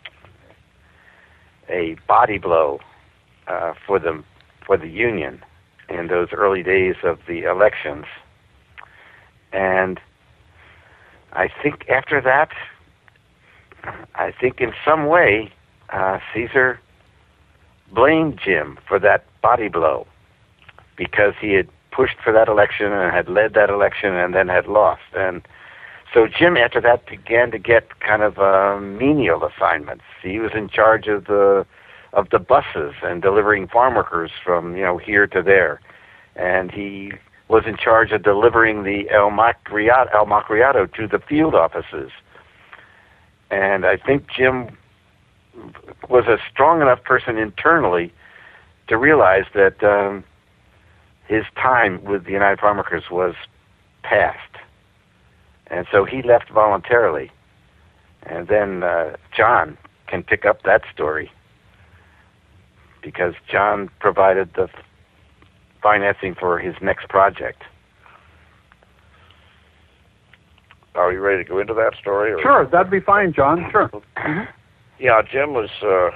a body blow uh, for the for the union in those early days of the elections. And I think after that, I think in some way, uh, Caesar blamed Jim for that body blow, because he had pushed for that election and had led that election and then had lost. And so Jim, after that, began to get kind of uh, menial assignments. He was in charge of the of the buses and delivering farm workers from, you know, here to there. And he was in charge of delivering the El Macchiato, El Macchiato to the field offices. And I think Jim was a strong enough person internally to realize that um, his time with the United Farm Workers was past. And so he left voluntarily. And then uh, John can pick up that story, because John provided the f- financing for his next project. Are you ready to go into that story? Or? Sure, that'd be fine, John. Sure. Mm-hmm. Yeah, Jim was, uh,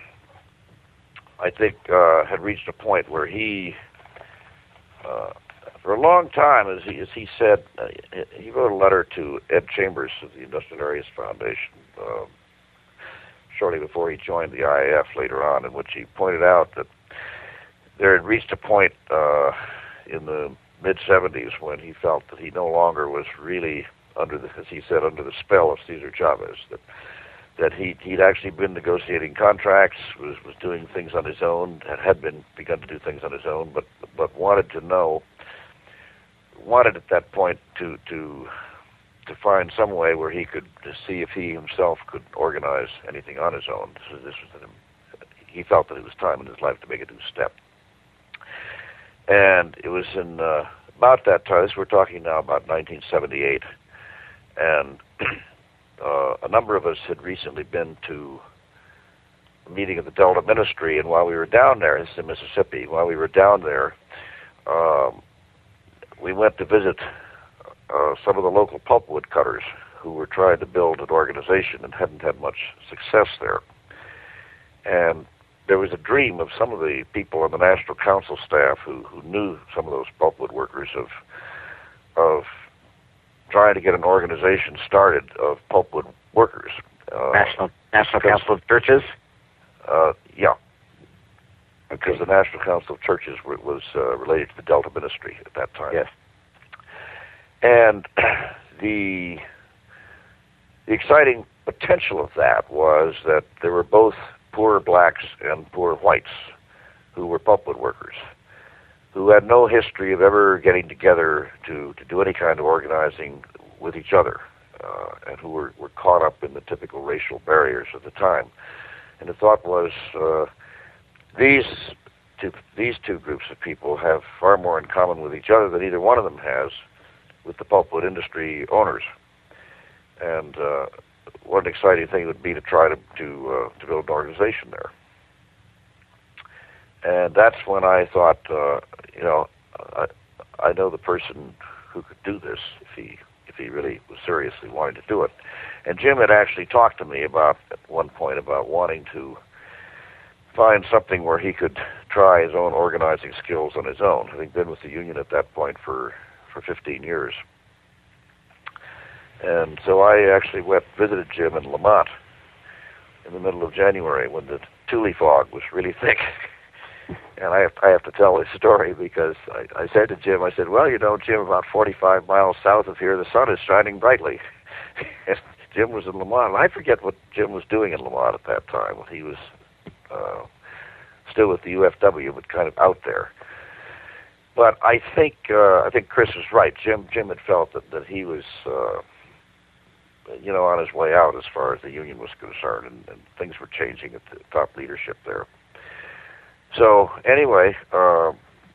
I think, uh, had reached a point where he, uh, for a long time, as he as he said, uh, he wrote a letter to Ed Chambers of the Industrial Areas Foundation uh, shortly before he joined the I A F later on, in which he pointed out that there had reached a point uh, in the mid seventies when he felt that he no longer was really under the, as he said, under the spell of Cesar Chavez, that that he he'd actually been negotiating contracts, was was doing things on his own, had had been begun to do things on his own, but but wanted to know, wanted at that point to to to find some way where he could to see if he himself could organize anything on his own. So this was an, he felt that it was time in his life to make a new step. And it was in uh, about that time, this we're talking now about nineteen seventy-eight, and uh, a number of us had recently been to a meeting of the Delta Ministry, and while we were down there, this is in Mississippi, while we were down there, um, we went to visit uh, some of the local pulpwood cutters who were trying to build an organization and hadn't had much success there. And there was a dream of some of the people on the National Council staff who, who knew some of those pulpwood workers of of trying to get an organization started of pulpwood workers. Uh, National National Council of Churches? Uh, yeah. Okay. Because the National Council of Churches were, was uh, related to the Delta Ministry at that time. Yes. And the the exciting potential of that was that there were both poor blacks and poor whites who were pulpwood workers, who had no history of ever getting together to, to do any kind of organizing with each other, uh, and who were, were caught up in the typical racial barriers of the time. And the thought was, uh, these two, these two groups of people have far more in common with each other than either one of them has with the pulpwood industry owners. And uh, what an exciting thing it would be to try to to, uh, to build an organization there. And that's when I thought, uh, you know, I, I know the person who could do this if he if he really was seriously wanting to do it. And Jim had actually talked to me about at one point about wanting to find something where he could try his own organizing skills on his own, having been with the union at that point for, for fifteen years. And so I actually went visited Jim in Lamont in the middle of January when the tule fog was really thick. And I have, I have to tell this story because I, I said to Jim, I said, well, you know, Jim, about forty-five miles south of here, the sun is shining brightly. And Jim was in Lamont. And I forget what Jim was doing in Lamont at that time. He was uh, still with the U F W, but kind of out there. but I think uh, I think Chris is right. Jim Jim had felt that, that he was, uh, you know, on his way out as far as the union was concerned, and, and things were changing at the top leadership there. So anyway, uh,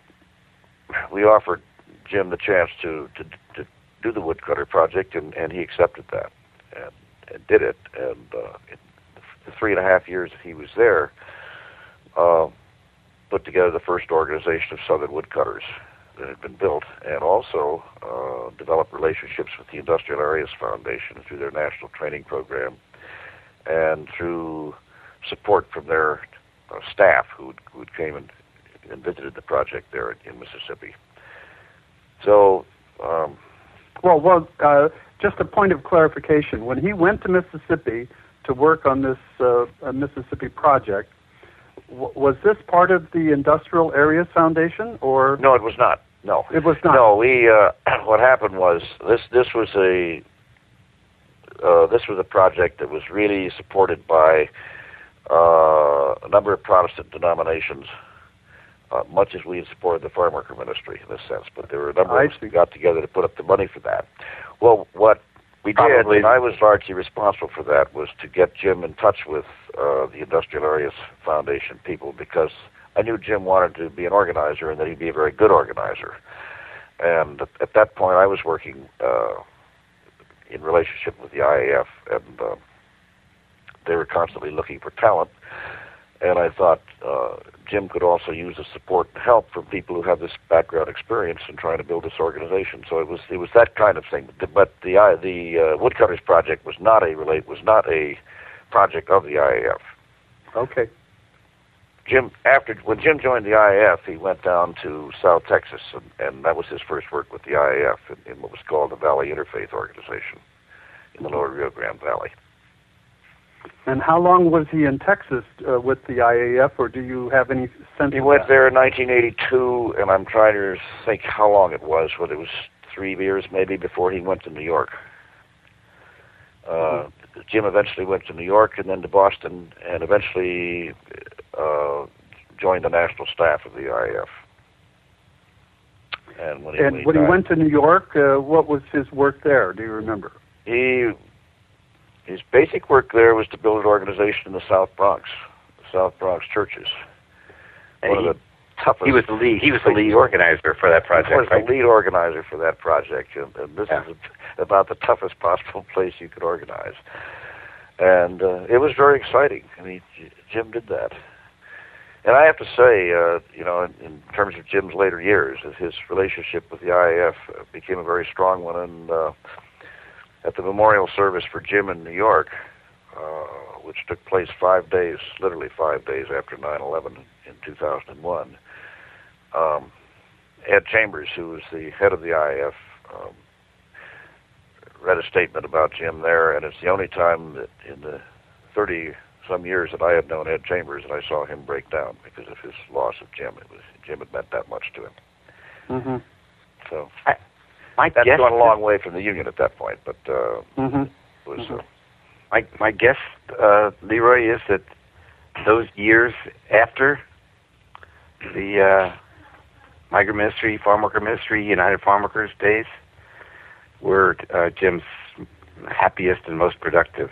we offered Jim the chance to, to to do the woodcutter project, and, and he accepted that and, and did it. And uh, in the three and a half years that he was there, uh, put together the first organization of Southern woodcutters that had been built, and also uh, developed relationships with the Industrial Areas Foundation through their national training program and through support from their uh, staff who who came and, and visited the project there in, in Mississippi. So, um, well, well, uh, just a point of clarification. When he went to Mississippi to work on this uh, Mississippi project, w- was this part of the Industrial Areas Foundation, or no? It was not. No, it was not. No, we. Uh, what happened was this. This was a. Uh, this was a project that was really supported by uh, a number of Protestant denominations. Uh, much as we had supported the farm worker ministry in this sense, but there were a number of us who got together to put up the money for that. Well, what we did, Probably. and I was largely responsible for that, was to get Jim in touch with uh, the Industrial Areas Foundation people, because I knew Jim wanted to be an organizer and that he'd be a very good organizer. And at, at that point, I was working uh, in relationship with the I A F, and uh, they were constantly looking for talent. And I thought uh, Jim could also use the support and help from people who have this background experience in trying to build this organization. So it was it was that kind of thing. But the uh, the uh, Woodcutters Project was not a relate was not a project of the I A F. Okay. Jim after when Jim joined the I A F, he went down to South Texas, and, and that was his first work with the I A F in, in what was called the Valley Interfaith Organization in the Lower Rio Grande Valley. And how long was he in Texas uh, with the I A F, or do you have any sense He of went that? there in nineteen eighty-two, and I'm trying to think how long it was, whether it was three years maybe before he went to New York. Uh, mm-hmm. Jim eventually went to New York and then to Boston, and eventually uh, joined the national staff of the I A F. And when he, and when he, when died, he went to New York, uh, what was his work there? Do you remember? He... His basic work there was to build an organization in the South Bronx, the South Bronx churches. And One he, of the toughest. He was the lead. He was the lead organizer for that project. He was right? the lead organizer for that project, and, and this Yeah. is about the toughest possible place you could organize. And uh, it was very exciting. I mean, Jim did that. And I have to say, uh, you know, in, in terms of Jim's later years, his relationship with the I A F became a very strong one, and. Uh, At the memorial service for Jim in New York, uh, which took place five days, literally five days after nine eleven in two thousand one, um, Ed Chambers, who was the head of the I A F, um, read a statement about Jim there, and it's the only time that in the thirty-some years that I had known Ed Chambers that I saw him break down because of his loss of Jim. It was Jim had meant that much to him. Mm-hmm. So. I, My That's guess gone a long way from the union at that point, but uh, Mm-hmm. it was. Mm-hmm. Uh, My my guess, uh, Leroy, is that those years after the uh, migrant ministry, farm worker ministry, United Farm Workers days were uh, Jim's happiest and most productive.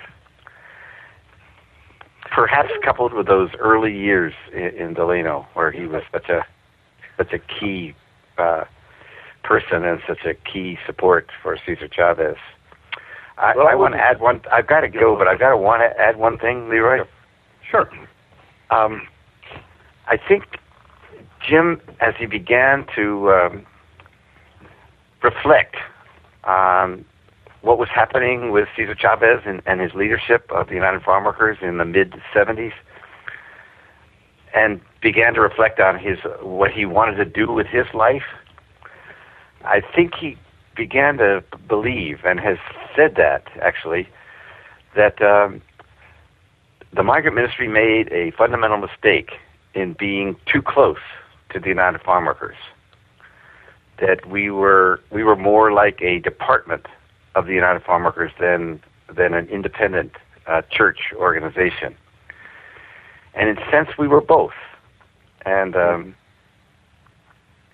Perhaps coupled with those early years in, in Delano, where he was such a such a key uh, person and such a key support for Cesar Chavez. I, Well, I want to add one. I've got to go, but I've got to want to add one thing, Leroy. Sure. Um, I think Jim, as he began to um, reflect on what was happening with Cesar Chavez and, and his leadership of the United Farm Workers in the mid seventies, and began to reflect on his what he wanted to do with his life, I think he began to believe, and has said that, actually, that um, the migrant ministry made a fundamental mistake in being too close to the United Farm Workers. That we were we were more like a department of the United Farm Workers than than an independent uh, church organization. And in a sense, we were both. And um,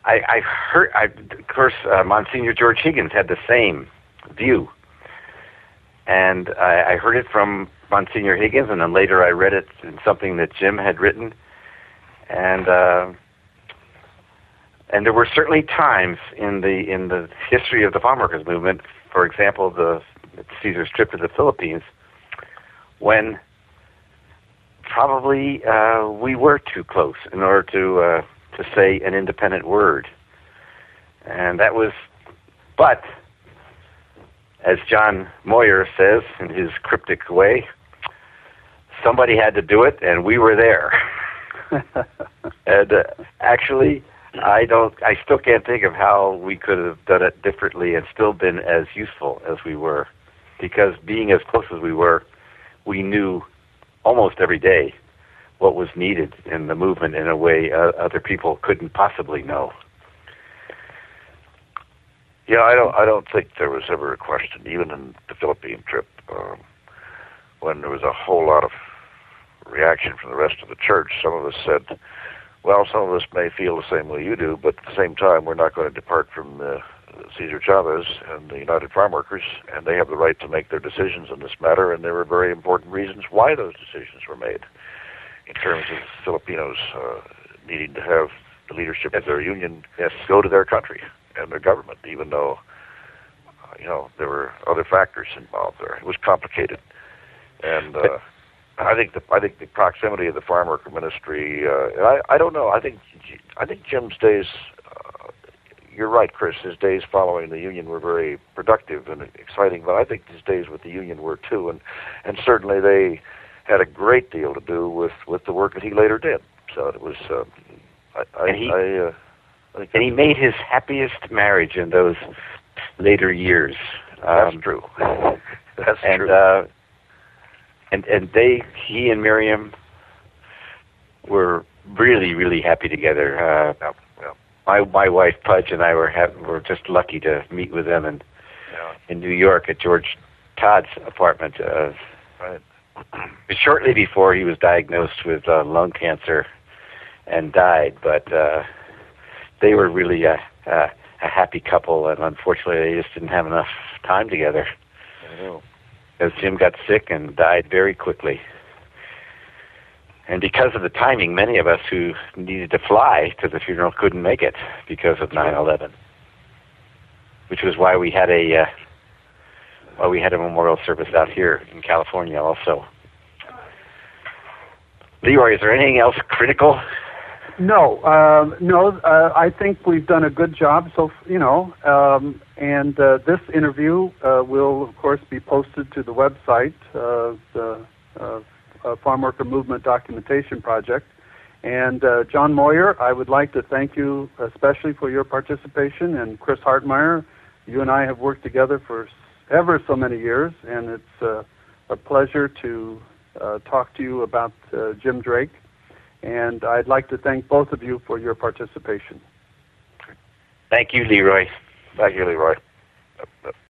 I, I heard, I, of course, uh, Monsignor George Higgins had the same view. And I, I heard it from Monsignor Higgins, and then later I read it in something that Jim had written. And uh, and there were certainly times in the in the history of the farm workers movement, for example, the Caesar's trip to the Philippines, when probably uh, we were too close in order to uh, to say an independent word. And that was, but as John Moyer says in his cryptic way, somebody had to do it, and we were there. and uh, actually, I don't. I still can't think of how we could have done it differently and still been as useful as we were, because being as close as we were, we knew almost every day what was needed in the movement in a way uh, other people couldn't possibly know. Yeah, I don't. I don't think there was ever a question, even in the Philippine trip, um, when there was a whole lot of reaction from the rest of the church. Some of us said, well, some of us may feel the same way you do, but at the same time, we're not going to depart from uh, Cesar Chavez and the United Farm Workers, and they have the right to make their decisions in this matter, and there were very important reasons why those decisions were made in terms of Filipinos uh, needing to have the leadership of their union yes, go to their country and their government, even though, uh, you know, there were other factors involved there. It was complicated. And uh, I think the I think the proximity of the farm worker ministry. Uh, and I I don't know. I think I think Jim's days. Uh, you're right, Chris. His days following the union were very productive and exciting. But I think his days with the union were too. And and certainly they had a great deal to do with, with the work that he later did. So it was. Uh, I I, and he, I, uh, I think and he made his happiest marriage in those later years. That's um, true. That's and, true. Uh, And and they, he and Miriam, were really really happy together. Uh, yeah, yeah. My my wife Pudge and I were ha- were just lucky to meet with them in Yeah. in New York at George Todd's apartment. Uh, Right. shortly before he was diagnosed with uh, lung cancer and died, but uh, they were really a, a a happy couple, and unfortunately they just didn't have enough time together. I know. As Jim got sick and died very quickly. And because of the timing, many of us who needed to fly to the funeral couldn't make it because of nine eleven, which was why we had a uh, why we had a memorial service out here in California also. Leroy, is there anything else critical? No, uh, no. Uh, I think we've done a good job. So you know, um, and uh, this interview uh, will, of course, be posted to the website, uh, the uh, uh, Farm Worker Movement Documentation Project. And uh, John Moyer, I would like to thank you especially for your participation. And Chris Hartmeyer, you and I have worked together for ever so many years, and it's uh, a pleasure to uh, talk to you about uh, Jim Drake. And I'd like to thank both of you for your participation. Thank you, Leroy. Thank you, Leroy.